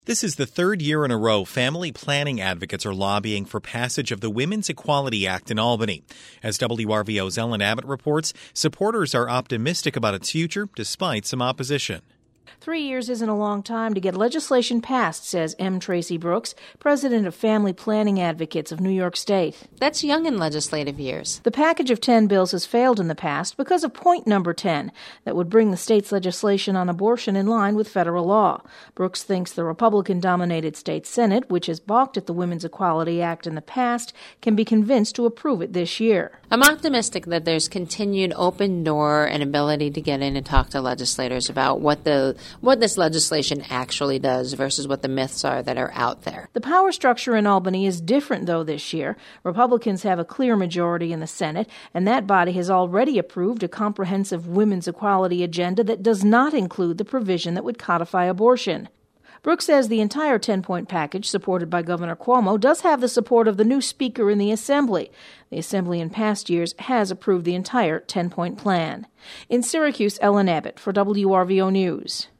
This is the third year in a row family planning advocates are lobbying for passage of the Women's Equality Act in Albany. As WRVO's Ellen Abbott reports, supporters are optimistic about its future despite some opposition. 3 years isn't a long time to get legislation passed, says M. Tracy Brooks, president of Family Planning Advocates of New York State. That's young in legislative years. The package of 10 bills has failed in the past because of point number 10 that would bring the state's legislation on abortion in line with federal law. Brooks thinks the Republican-dominated state Senate, which has balked at the Women's Equality Act in the past, can be convinced to approve it this year. I'm optimistic that there's continued open door and ability to get in and talk to legislators about what this legislation actually does versus what the myths are that are out there. The power structure in Albany is different, though, this year. Republicans have a clear majority in the Senate, and that body has already approved a comprehensive women's equality agenda that does not include the provision that would codify abortion. Brooks says the entire 10-point package, supported by Governor Cuomo, does have the support of the new Speaker in the Assembly. The Assembly in past years has approved the entire 10-point plan. In Syracuse, Ellen Abbott for WRVO News.